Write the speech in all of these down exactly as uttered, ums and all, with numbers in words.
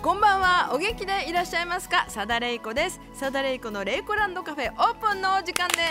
こんばんは。お元気でいらっしゃいますか？佐田玲子です。佐田玲子のレイコランドカフェオープンのお時間です。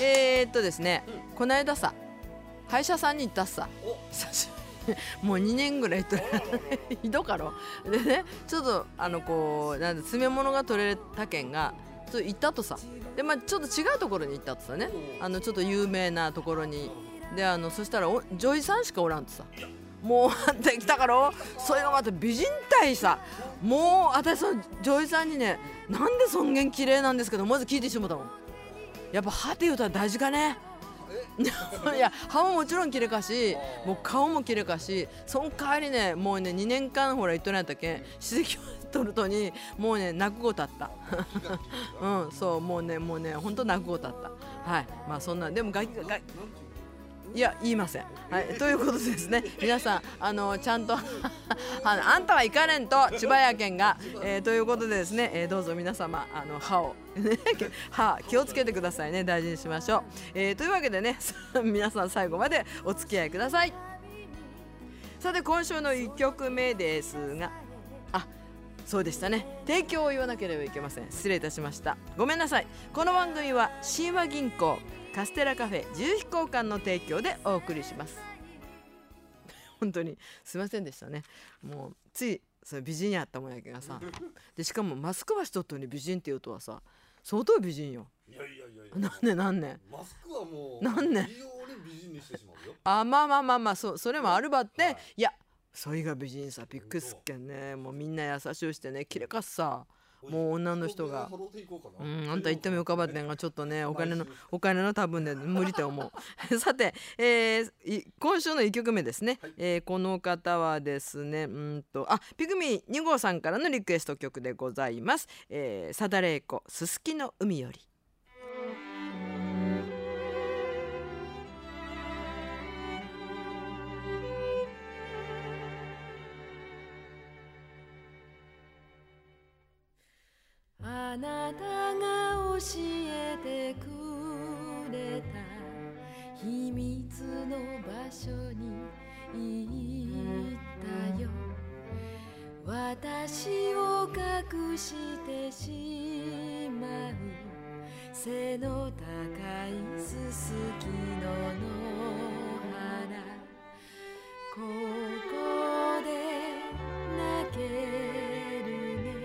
えー、っとですね、うん、この間さ歯医者さんに行ったっさ。もうにねんぐらいとひどかろでね、ちょっとあのこうなんで詰め物が取れた件がちょっと行ったとさ。でまあちょっと違うところに行ったとさね、あのちょっと有名なところにで、あのそしたらお女医さんしかおらんとさ。もうあんた来たからそれがまた美人体さ。もう私その女医さんにね、なんで尊厳綺麗なんですけどまず聞いてしまったもん。やっぱ歯って言うたら大事かね。いや歯ももちろん綺麗かし、もう顔も綺麗かし、その代わりね、もうねにねんかんほら言っとらんやったけん歯石を取るとにもうね泣くごたったうんそうもうねもうねほんと泣くごたった。はい、まあそんなでもガキがいや言いません、はい、ということでですね、皆さんあのちゃんとああんたは行かれんと千葉やけんが、えー、ということでですね、えー、どうぞ皆様あの歯を歯気をつけてくださいね。大事にしましょう、えー、というわけでね皆さん最後までお付き合いください。さて今週のいっきょくめですが、あそうでしたね、提供を言わなければいけません。失礼いたしました。ごめんなさい。この番組は神話銀行カステラカフェ自由飛行館の提供でお送りします。本当にすいませんでしたね。もうついそれ美人やったもんやけがさ、でしかもマスクはしとっとに美人って言うとはさ、相当美人よ。 いやいやいやいや、 なんねなんねマスクはもうなんね非常に美人にしてしまうよ。 あまあまあまあまあ そ, それもあるばって、はい、いやそれが美人さびっくりすっけんね。もうみんな優しゅうしてね、きれかっさ。もう女の人がうん、あんた言ってもよかばってんがちょっとねお金のお金の多分で無理と思うさて、えー、今週のいっきょくめですね、はい、えー、この方はですねうんとあピグミーに号さんからのリクエスト曲でございます。えー、佐田玲子すすきの海より。 あなたが教えてくれた秘密の場所に行ったよ。私を隠してしまう背の高いすすきの野原、ここで泣けるね。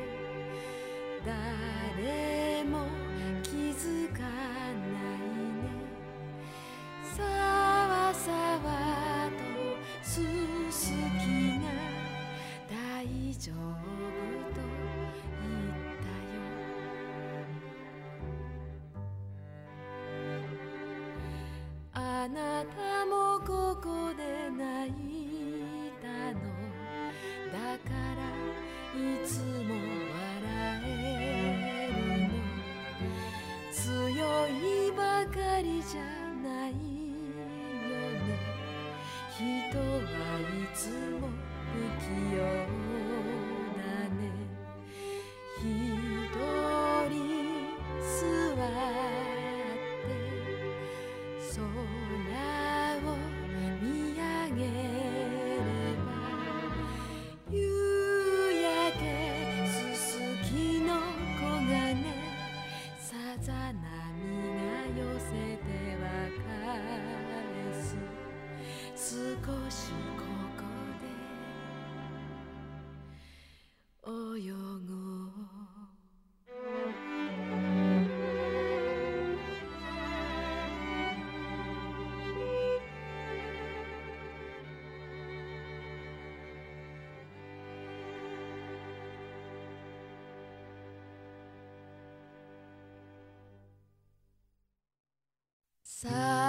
誰も気づかないね。さわさわとすすきが大丈夫と言ったよ。あなたもここで泣いたのだからいつも笑えるの。強いばかりじゃないよね。人はいつも不器用だね。一人座って空を見上げれば夕焼けすすきの黄金さざ波が寄せては返す。少しここで泳ごう。さ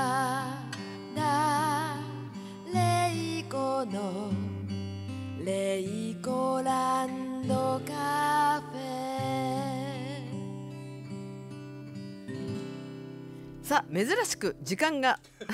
だレイコのレイコランドカフェ。 さあ珍しく時間が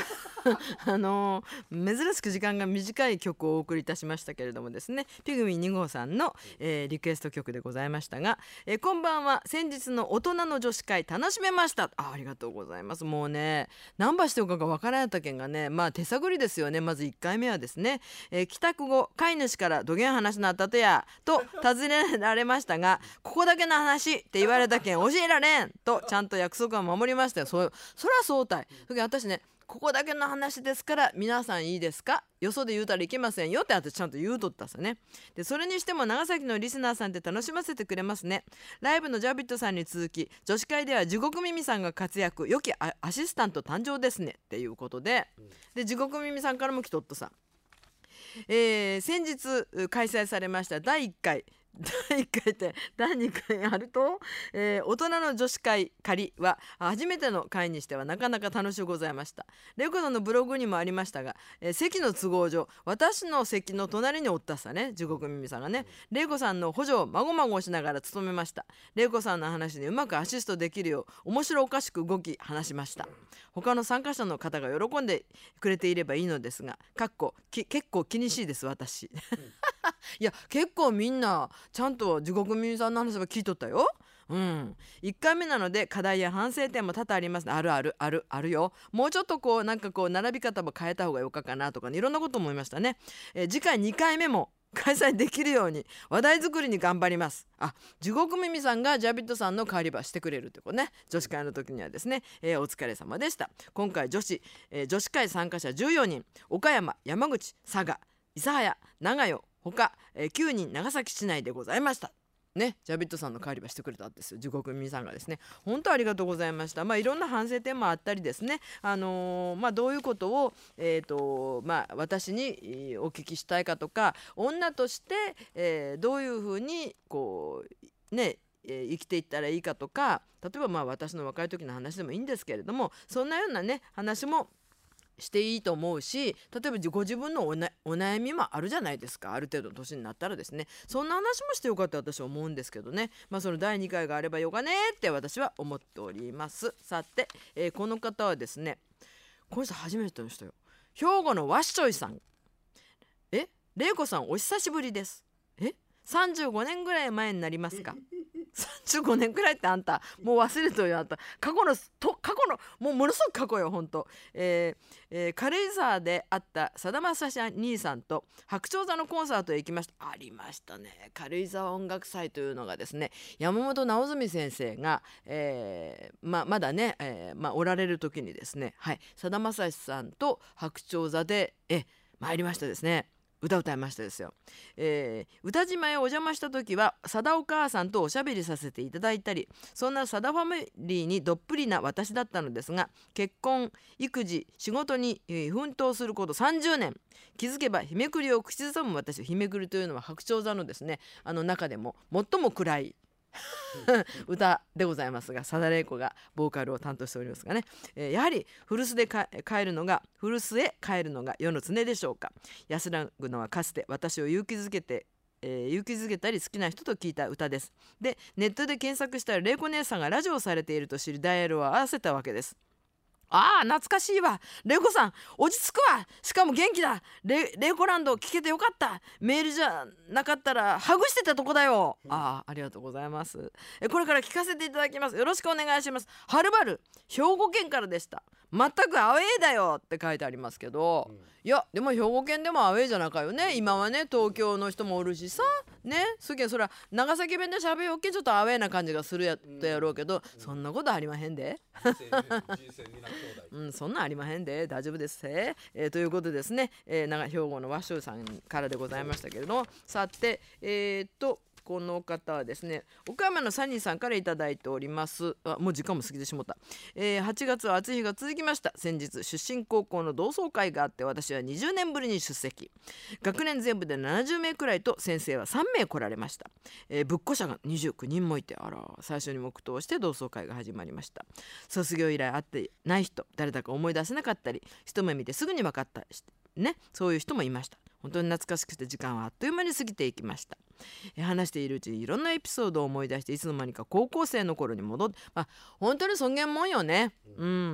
あのー珍しく時間が短い曲をお送りいたしましたけれどもですね、ピグミーに号さんの、えーリクエスト曲でございましたが、えーこんばんは。先日の大人の女子会楽しめました。 あ, ありがとうございます。もうね何番しておくかがわからんやったけんがね、まあ手探りですよね。まずいっかいめはですね、えー帰宅後飼い主からどげん話になったとやと尋ねられましたが、ここだけの話って言われたけん教えられんとちゃんと約束は守りましたよ。そ, そりゃそうたい。それから私ね、ここだけの話ですから皆さんいいですか、よそで言うたらいけませんよって私ちゃんと言うとったさね。でそれにしても長崎のリスナーさんって楽しませてくれますね。ライブのジャビットさんに続き女子会では地獄耳さんが活躍、良きアアシスタント誕生ですねっていうことで、で地獄耳さんからも来とっとさ、えー先日開催されましただいいっかいだいいっかいってだいにかいあると、えー大人の女子会仮は初めての会にしてはなかなか楽しゅうございました。レイコさんのブログにもありましたが、えー席の都合上私の席の隣におったさね、地獄耳さんがね、レイコさんの補助をまごまごしながら務めました。レイコさんの話にうまくアシストできるよう面白おかしく動き話しました。他の参加者の方が喜んでくれていればいいのですが、かっこき結構気にしいです私いや結構みんなちゃんと地獄耳さんの話は聞いとったよ。うん、いっかいめなので課題や反省点も多々あります。あるあるあるあるよ。もうちょっとこうなんかこう並び方も変えた方がよかかなとか、ね、いろんなこと思いましたね。えー次回にかいめも開催できるように話題作りに頑張ります。あ、地獄耳さんがジャビットさんの代わりばしてくれるってことね。女子会の時にはですね、えーお疲れ様でした。今回女子、えー女子会参加者じゅうよにん、岡山、山口、佐賀、諫早、長与他、えーきゅうにん長崎市内でございましたね。ジャビットさんの代わりばしてくれたんですよ、地獄耳さんがですね。本当ありがとうございました。まあいろんな反省点もあったりですね、あのーまあどういうことを、えーとまあ、私にえーお聞きしたいかとか、女として、えーどういうふうにこうねえー生きていったらいいかとか、例えばまあ私の若い時の話でもいいんですけれども、そんなようなね話もしていいと思うし、例えばご自分のおなお悩みもあるじゃないですか。ある程度の年になったらですね、そんな話もしてよかった私は思うんですけどね。まあそのだいにかいがあればよかねって私は思っております。さて、えーこの方はですね、この人初めての人よ。兵庫のワッショイさん。え、れいこさんお久しぶりです。え、さんじゅうごねんぐらい前になりますかさんじゅうごねんくらいってあんたもう忘れとるよ。あんた過去のと過去のもうものすごく過去よ本当。えーえー軽井沢で会ったさだまさし兄さんと白鳥座のコンサートへ行きました。ありましたね。軽井沢音楽祭というのがですね、山本直純先生が、えーままだね、えーまおられる時にですね、はい、さだまさしさんと白鳥座でえ参りましたですね。歌歌いましたですよ。えー歌島へお邪魔した時はさだお母さんとおしゃべりさせていただいたり、そんなさだファミリーにどっぷりな私だったのですが、結婚育児仕事に、えー奮闘することさんじゅうねん、気づけば日めくりを口ずさむ私。日めくりというのは白鳥座のですね、あの中でも最も暗い歌でございますが、さだれいこがボーカルを担当しておりますがね、えーやはり古巣でか帰るのが古巣へ帰るのが世の常でしょうか。安らぐのはかつて私を勇気づけてえー勇気づけたり好きな人と聞いた歌です。でネットで検索したられいこ姉さんがラジオをされていると知りダイヤルを合わせたわけです。ああ懐かしいわ、レイコさん落ち着くわ、しかも元気だ、レレイコランド聞けてよかった、メールじゃなかったらハグしてたとこだよ。ああありがとうございます。えこれから聞かせていただきます。よろしくお願いします。はるばる兵庫県からでした。全くアウェーだよって書いてありますけど、うん、いやでも兵庫県でもアウェーじゃなかよね。今はね東京の人もおるしさね、すげえそら長崎弁で喋よっけちょっとアウェーな感じがするやとやろうけど、うん、そんなことありまへんでうん、そんなんありまへんで大丈夫です、えー、ということですね、えー、長兵庫の和尚さんからでございましたけれども、さてえー、っとこの方はですね岡山のサニーさんからいただいております。あもう時間も過ぎてしまった、えー、はちがつは暑い日が続きました。先日出身高校の同窓会があって私はにじゅうねんぶりに出席。学年全部でななじゅうめいくらいと先生はさんめい来られました。えー、ぶっこ者がにじゅうきゅうにんもいて、あら最初に黙祷して同窓会が始まりました。卒業以来会ってない人、誰だか思い出せなかったり一目見てすぐに分かったね、そういう人もいました。本当に懐かしくて時間はあっという間に過ぎていきました。え話しているうちにいろんなエピソードを思い出して、いつの間にか高校生の頃に戻って、まあ、本当に尊厳もんよね。うん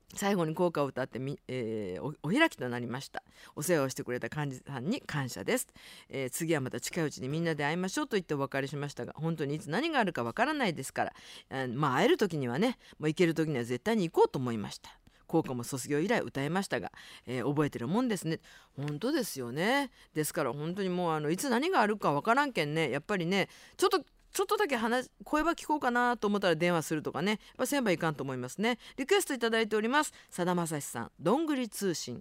最後に校歌を歌ってみ、えー、お, お開きとなりました。お世話をしてくれた幹事さんに感謝です、えー、次はまた近いうちにみんなで会いましょうと言ってお別れしましたが、本当にいつ何があるかわからないですから、えー、まあ会える時にはね、もう行ける時には絶対に行こうと思いました。校歌も卒業以来歌いましたが、えー、覚えてるもんですね。本当ですよね。ですから本当にもうあのいつ何があるかわからんけんね、やっぱりね、ちょっとちょっとだけ話声は聞こうかなと思ったら電話するとかね、やっぱせんばいかんと思いますね。リクエストいただいております。さだまさしさん、どんぐり通信。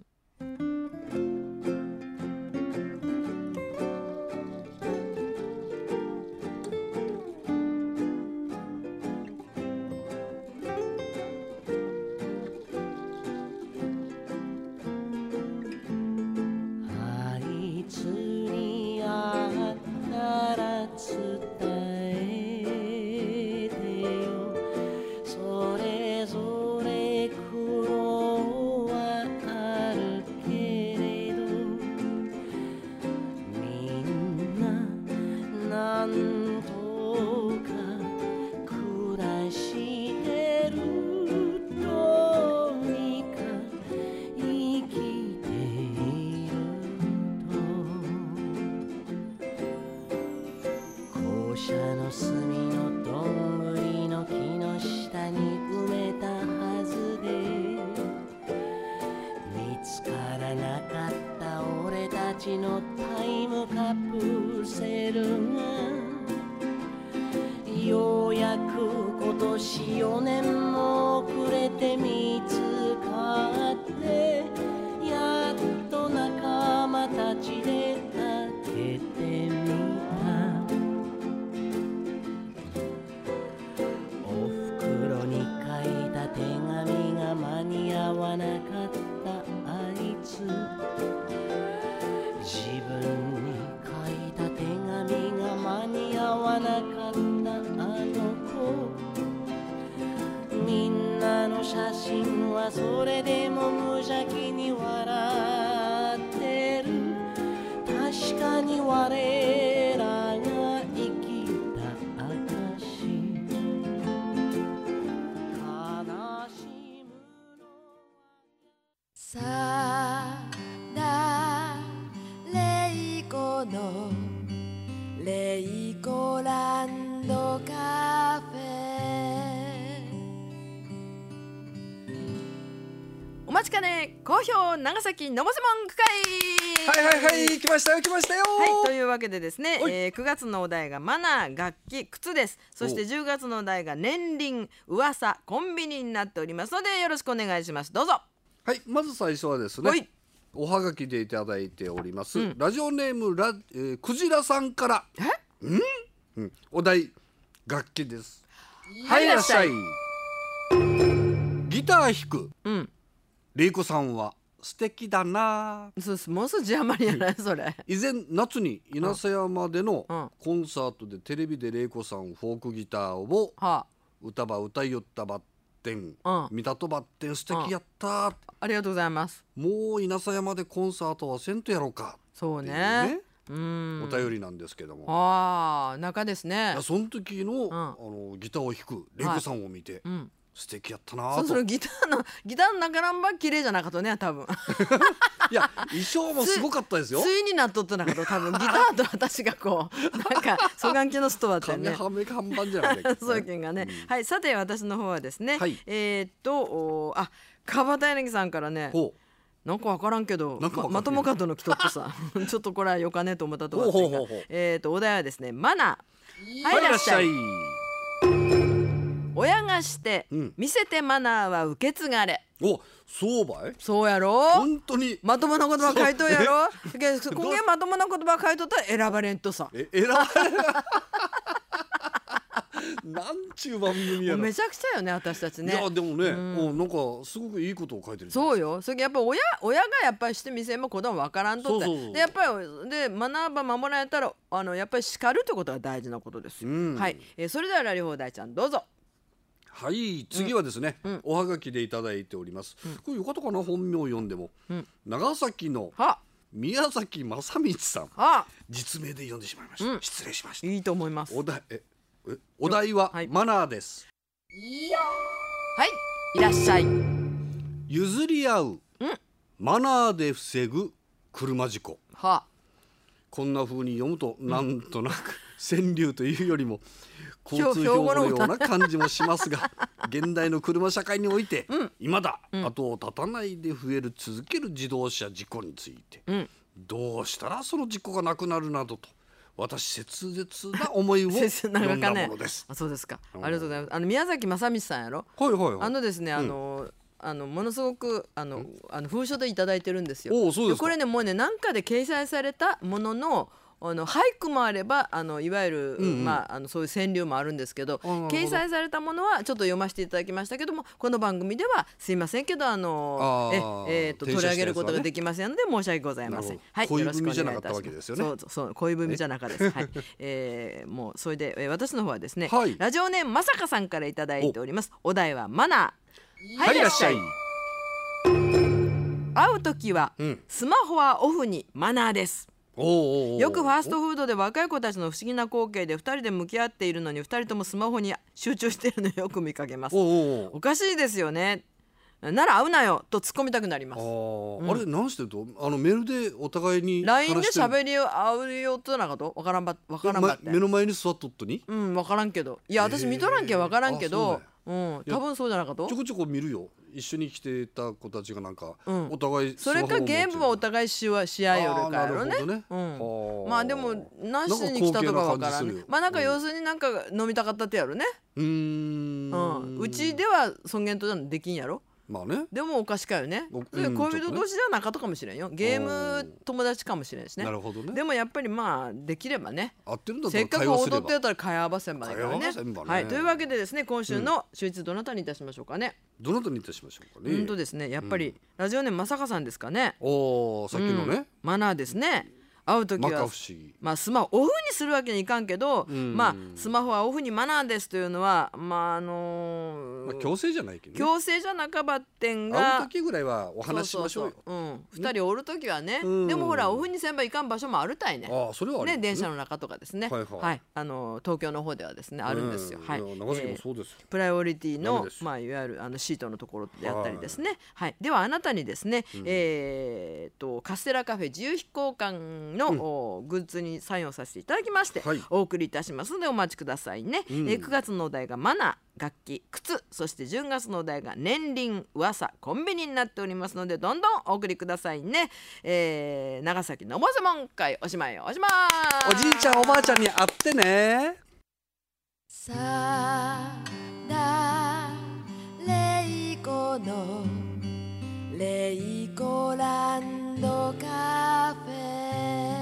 あいつに会ったら伝えてよ、それぞれ苦労はあるけれど、みんななんとか暮らしてる、どうにか生きていると、校舎の隅のどんぐりの木の下に埋めたはずで、見つからなかった俺たちのタイムカプセルが、ようやく今年よねんも遅れて見つかって、やっと仲間たちで開けてみた。おふくろに書いた手紙が間に合わなかったあいつ、自分に書いた手紙が間に合わなかったあの子、みんなの写真はそれでも無邪気に笑ってる。確かに我らが生きた証、悲しむのさだれいこのレイコランドカフェ。 お待ちかね、好評長崎のぼせもん区会。 はいはいはい、来ましたよ来ましたよ。 はい、というわけでですね、 はい、 えー、くがつのお題がマナー、楽器、靴です。そしてじゅうがつのお題が年輪、噂、コンビニになっておりますので、よろしくお願いします。どうぞ。 はい、まず最初はですね、おはがきでいただいております、うん、ラジオネームラ、えー、クジラさんから、 え、 うんうん、お題楽器です。 はい、いらっしゃい。 ギター弾く、 うん、 レイコさんは素敵だな。 そうです、もうすぐ字余りやないそれ。 以前夏に稲佐山でのコンサートでテレビでレイコさんフォークギターを歌ば歌いよったばってん、見たとばってん素敵やった、 ありがとうございます。 もう稲佐山でコンサートはせんとやろうか。 そうね、 ね、うん、お便りなんですけども、 ああ中ですね。 その時の、うん、あのギターを弾くレイコさんを見て、はい、うん、素敵やったなと。 そう、そのギターのギターの中ナンバー綺麗じゃなかったね多分。 いや衣装もすごかったですよ。 ついになっとったなかった多分ギターと私がこうなんか双眼鏡のストアってね。 カメハメ看板じゃないですか、ね。 そういう件がね、うん、はい。さて私の方はですね、はい、えー、っとあ川端柳さんからね。ほう、なんか分からんけど ま, まともかとの来とってさちょっとこれはよかねと思ったと思ってが、えーとお題はですね、マナー。はい、いらっしゃい。親がして、うん、見せてマナーは受け継がれ。 お、そうばい。 そうやろ。 本当にまともな言葉書いとるやろ。今月まともな言葉書いとったら選ばれんとさ。 え、選ばれんなんちゅう番組やろ。 めちゃくちゃよね私たちね。 いやでもね、うん、なんかすごくいいことを書いてる。 そうよ。それやっぱ親親がやっぱりしてみせんも子供わからんとって。そうそうそう。でやっぱりで学ば守られたらあのやっぱり叱るってことが大事なことですよ。うん、はい、えー、それではラリ放題ちゃんどうぞ。 はい、次はですね、うん、おはがきでいただいております、うん、これよかったかな、本名を読んでも、うん、長崎の宮崎正道さん、実名で読んでしまいました、うん、失礼しました。 いいと思います。 お題、ええお題はマナーです。 はい、いらっしゃい。 譲り合う、 うん、 マナーで防ぐ車事故。 はあ、 こんな風に読むとなんとなく川柳というよりも交通標語のような感じもしますが現代の車社会において、うん、未だ後を絶たないで増える続ける自動車事故について、うん、どうしたらその事故がなくなるなどと私切実な思いを読んだものです。 あ、そうですか、ありがとうございます。あの宮崎正道さんやろ、 はいはいはい、 あのですね、あの、うん、あのものすごくあの、うん、あの封書でいただいてるんですよ。 お、そうですか。 でこれねもうね何かで掲載されたもののあの俳句もあればあのいわゆる、うんうん、まあ、あのそういう川柳もあるんですけど、掲載されたものはちょっと読ませていただきましたけども、この番組ではすいませんけどあのえ、えー、と取り上げることができませんので申し訳ございません。はい、 恋文じゃなかったわけですよね。 そうそう、恋文じゃなかったです。はい、えー、もうそれで、えー、私の方はですね、 はい、 ラジオネームまさかさんからいただいております。お題はマナー。はい、いらっしゃい。 会うときは、うん、スマホはオフにマナーです。 おーおーおー、 よくファーストフードで若い子たちの不思議な光景でふたりで向き合っているのにふたりともスマホに集中しているのをよく見かけます。 おーおー、 おかしいですよね。なら会うなよと突っ込みたくなります。あ、 うん、あれ何してるとあのメールでお互いにライン で喋り合うよとなかとわからんばわからんばって、 ま、目の前に座っとっとに、 うんわからんけど、いや私見とらんけんわからんけど、うん、多分そうじゃなかと。 ちょこちょこ見るよ。一緒に来てた子たちがなんか、うん、お互いそれかゲームはお互いしわし合いよるかやろね。 ね、 うん、まあでもなしに来たとかわからん、ね、まあなんか要するになんか飲みたかったってやるね。 うーん、 うん、うちでは尊厳とできんやろ。 まあね、 でもおかしかよね。恋人同士ではなかったかもしれんよ。ゲーム友達かもしれんしね。 なるほどね。 でもやっぱりまあできればね、 合ってるんだったせら会話すれば、 っかく踊ってやったら会話合わせんばねからね。はい、というわけでですね、今週の週一どなたにいたしましょうかね。 どなたにいたしましょうかね。 本当ですね、やっぱり、うん、ラジオネームまさかさんですかね。 おー、さっきのね、うん、 マナーですね。会うときは、まあ、スマホオフにするわけにいかんけど、うん、まあ、スマホはオフにマナーですというのは、まああのーまあ、強制じゃないけどね、 強制じゃなかばってんが、 会うときぐらいはお話しましょうよ。 そうそうそう、うん、ふたりおるときはね、うん、でもほらオフにせんばいかん場所もあるたいね。 あ、それはありますね。 ね、電車の中とかですね、はいはいはい、あの東京の方ではですねあるんですよ、はい、 長崎もそうですよ、 えー、プライオリティの、まあ、いわゆるあのシートのところであったりですね、はいはい、ではあなたにですね、うん、えー、とカステラカフェ自由飛行館の、うん、グッズにサインをさせていただきまして、はい、お送りいたしますのでお待ちくださいね、うん、えー、くがつのお題がマナー、楽器、靴、そしてじゅうがつのお題が年輪、噂、コンビニになっておりますのでどんどんお送りくださいね、えー、長崎のぼせもん会おしまいおしまい。 おじいちゃんおばあちゃんに会ってね。 さだれいこのレイコランドカフェ。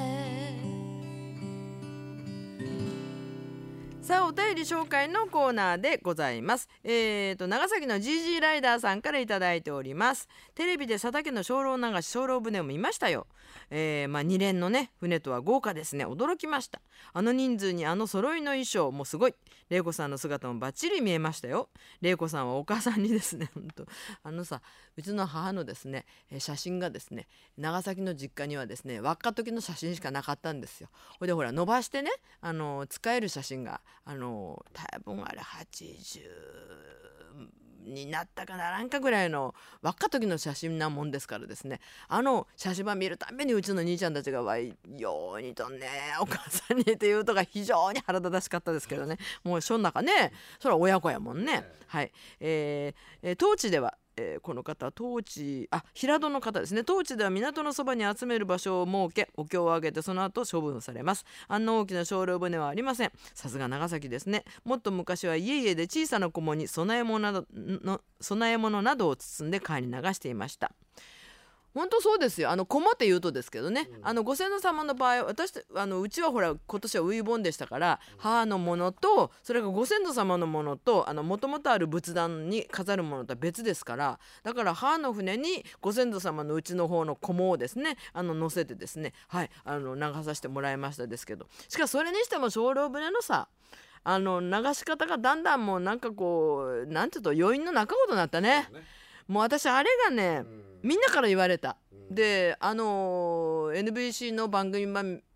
さあお便り紹介のコーナーでございます。えーと長崎の ジージー ライダーさんからいただいております。テレビで佐竹の精霊流し精霊船を見ましたよ。えー、まあ二連のね船とは豪華ですね。驚きました。あの人数にあの揃いの衣装もすごい。玲子さんの姿もバッチリ見えましたよ。玲子さんはお母さんにですね、本当あのさ、うちの母のですね写真がですね長崎の実家にはですね若時の写真しかなかったんですよ。ほいでほら伸ばしてねあの使える写真があの多分あれはちじゅうになったかならんかぐらいの若時の写真なもんですからですね、あの写真ば見るたびにうちの兄ちゃんたちがわいようにとんねお母さんにっていうとが非常に腹立たしかったですけどね、もうそん中ねそれは親子やもんね。はい、えーえー、当地ではえー、この方当地あ平戸の方ですね。当地では港のそばに集める場所を設けお経をあげてその後処分されます。あんな大きな精霊船はありません。さすが長崎ですね。もっと昔は家々で小さな菰に供え物などの供え物などを包んで川に流していました。本当そうですよ。あの菰って言うとですけどね、うん、あのご先祖様の場合私あのうちはほら今年はウイボンでしたから、うん、母のものとそれがご先祖様のものともともとある仏壇に飾るものとは別ですから、だから母の船にご先祖様のうちの方の菰をですねあの乗せてですね、はいあの流させてもらいましたですけど、しかしそれにしても精霊船のさあの流し方がだんだんもうなんかこうなんていうと余韻の中ほどになったね。もう私あれがね、うん、みんなから言われた、うん、であの エヌビーシー の番組版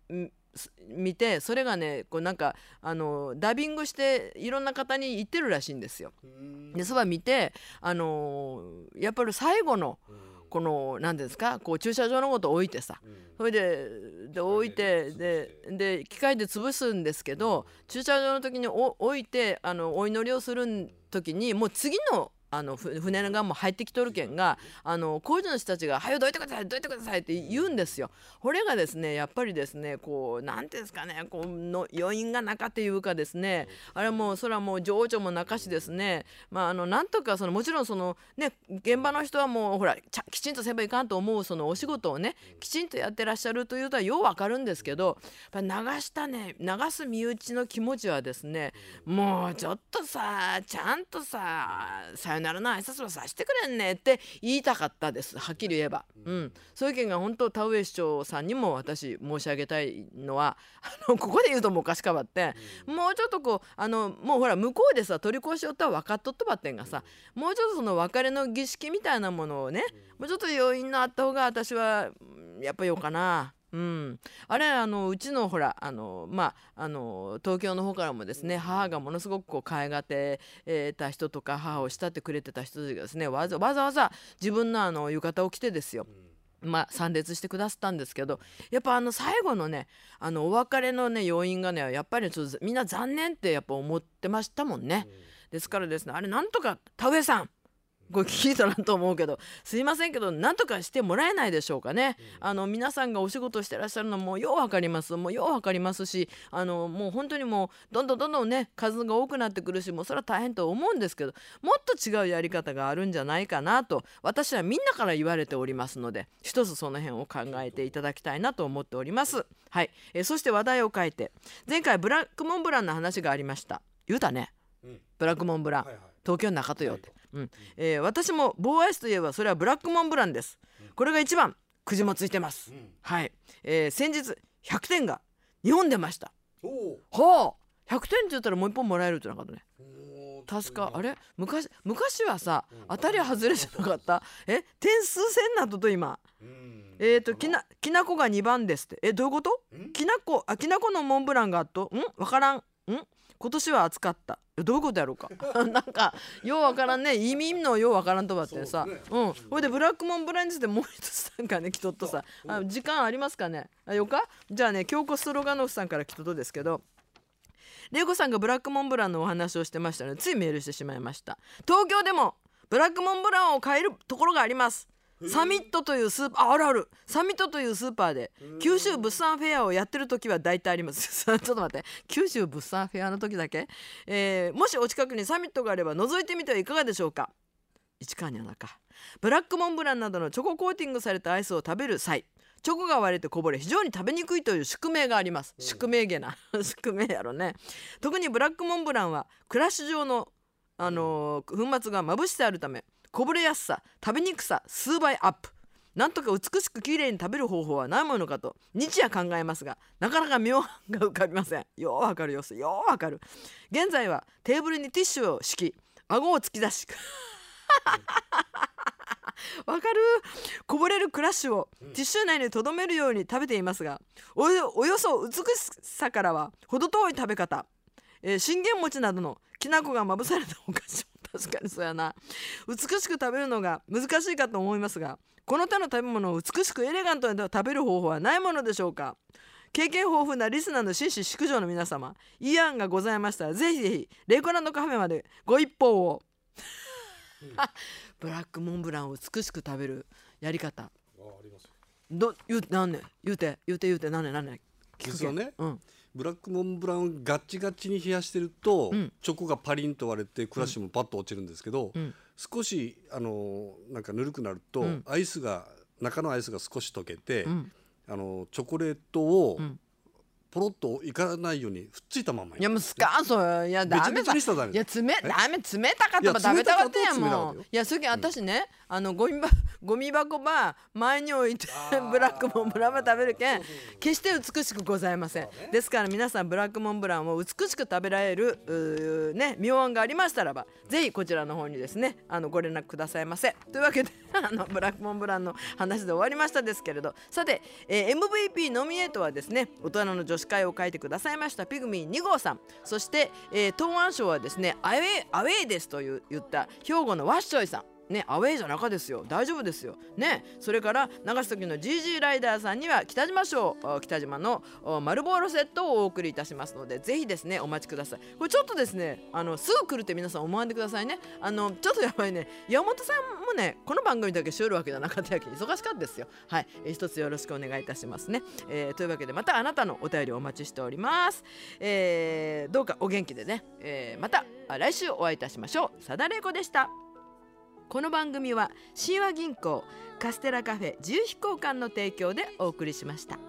見て、それがねこうなんかあのダビングしていろんな方に言ってるらしいんですよ。でそば見て、あのー、やっぱり最後のこの何ですか、こう駐車場のこと置いてさ、それでで置いてでで機械で潰すんですけど、駐車場の時にお置いてあのお祈りをする時にもう次のあの船の側も入ってきとるけんが、あの工事の人たちが「はよどいてくださいどいてください」って言うんですよ。これがですねやっぱりですねこうなんていうんですかね、こうの余韻が中っていうかですね、あれもうそれはもう情緒も中しですね、まああのなんとかそのもちろんそのね現場の人はもうほらちゃきちんとせばいかんと思うそのお仕事をねきちんとやってらっしゃるというとはようわかるんですけど、やっぱ流したね流す身内の気持ちはですね、もうちょっとさちゃんとささよならの挨拶をさせてくれんねって言いたかったです、はっきり言えば。うん、そういう件が本当田上市長さんにも私申し上げたいのは、あのここで言うともうおかしかばって、うん、もうちょっとこうあのもうほら向こうでさ取り越しよったら分かっとったばってんがさ、もうちょっとその別れの儀式みたいなものをね、もうちょっと余韻のあった方が私はやっぱよかな。うん、あれあのうちのほらあのまああの東京の方からもですね、母がものすごくこう可愛がってた人とか母を慕ってくれてた人たちがですね、わざわざわざ自分のあの浴衣を着てですよ、まあ参列してくださったんですけど、やっぱあの最後のねあのお別れのね要因がねやっぱりちょっとみんな残念ってやっぱ思ってましたもんね。ですからですね、あれなんとか田上さんこれ聞いたらと思うけどすいませんけどなんとかしてもらえないでしょうかね。あの皆さんがお仕事してらっしゃるのもようわかりますもうようわかりますし、あのもう本当にもうどんどんどんどんね数が多くなってくるし、もうそれは大変と思うんですけど、もっと違うやり方があるんじゃないかなと私はみんなから言われておりますので、一つその辺を考えていただきたいなと思っております。はい、えー、そして話題を変えて、前回ブラックモンブランの話がありました。言うたね、うん、ブラックモンブラン、はいはい、東京の中とよって、はい、うんえー、私も棒アイスといえばそれはブラックモンブランです。これが一番くじもついてます、うん、はい、えー、先日ひゃくてんがにほん出ました。ほうひゃくてんって言ったらもういっぽんもらえるってなかったね。確かあれ 昔, 昔はさ、うん、当たり外れじゃなかった。え点数戦などと今、うん、えっ、ー、ときなきなこがにばんですって。えどういうこと？きなこあきなこのモンブランがあっとんわからんん今年は暑かった。どういうことやろうかなんかようわからんね、意味のようわからんとばってさ、う、ね、うんほいでブラックモンブランについてもう一つなんかね来とっとさ、あ時間ありますかね。あよかじゃあね、京子ストロガノフさんから来とっとですけど、レイコさんがブラックモンブランのお話をしてましたのでついメールしてしまいました。東京でもブラックモンブランを買えるところがあります。サミットというスーパー あ, あるあるサミットというスーパーで九州物産フェアをやってる時は大体ありますちょっと待って、九州物産フェアの時だけ、えー、もしお近くにサミットがあれば覗いてみてはいかがでしょうか。市川には中ブラックモンブランなどのチョココーティングされたアイスを食べる際、チョコが割れてこぼれ非常に食べにくいという宿命があります。宿命げな宿命やろね。特にブラックモンブランはクラッシュ状の、あのー、粉末がまぶしてあるためこぼれやすさ食べにくさ数倍アップ。なんとか美しくきれいに食べる方法はないものかと日夜考えますが、なかなか妙案が浮かびません。ようわかるよようわかる。現在はテーブルにティッシュを敷き顎を突き出しわかるこぼれるクラッシュをティッシュ内に留めるように食べていますが、 お, よおよそ美しさからは程遠い食べ方、えー、信玄餅などのきな粉がまぶされたお菓子も確かにそうやな、美しく食べるのが難しいかと思いますが、この他の食べ物を美しくエレガントに食べる方法はないものでしょうか。経験豊富なリスナーの紳士淑女の皆様、いい案がございましたらぜひぜひレイコランドカフェまでご一報をブラックモンブランを美しく食べるやり方、あありますど言う何ね言うて言うて言うて何ね何ね実はね、うん、ブラックモンブランをガッチガチに冷やしてると、うん、チョコがパリンと割れてクラッシュもパッと落ちるんですけど、うん、少しあのなんかぬるくなると、うん、アイスが中のアイスが少し溶けて、うん、あのチョコレートを、うんポロッといかないようにふっついたままいやもうスカーソいやダメだいや冷ダメ冷たかったら食べたかったやんもういやそれ私ね、うん、あのゴミ, ゴミ箱ば前に置いてブラックモンブランば食べるけん決して美しくございません、ね、ですから皆さんブラックモンブランを美しく食べられるね妙案がありましたらばぜひこちらの方にですねあのご連絡くださいませというわけであのブラックモンブランの話で終わりましたですけれど、さて、えー、エムブイピー ノミネートはですね大人の女司会を書いてくださいましたピグミーに号さん、そして、えー、答案賞はですねアウェー、アウェーですという言った兵庫のワッショイさんね、アウェーじゃなかですよ、大丈夫ですよね。それから長崎の ジージー ライダーさんには北島賞、北島の丸ボールセットをお送りいたしますので、ぜひですねお待ちください。これちょっとですねあのすぐ来るって皆さん思わんでくださいね。あのちょっとやばいね、山本さんもねこの番組だけしょるわけじゃなかったやけ忙しかったですよ。はい、えー、一つよろしくお願いいたしますね、えー、というわけでまたあなたのお便りをお待ちしております、えー、どうかお元気でね、えー、また来週お会いいたしましょう。さだれいこでした。この番組は神話銀行カステラカフェ自由飛行館の提供でお送りしました。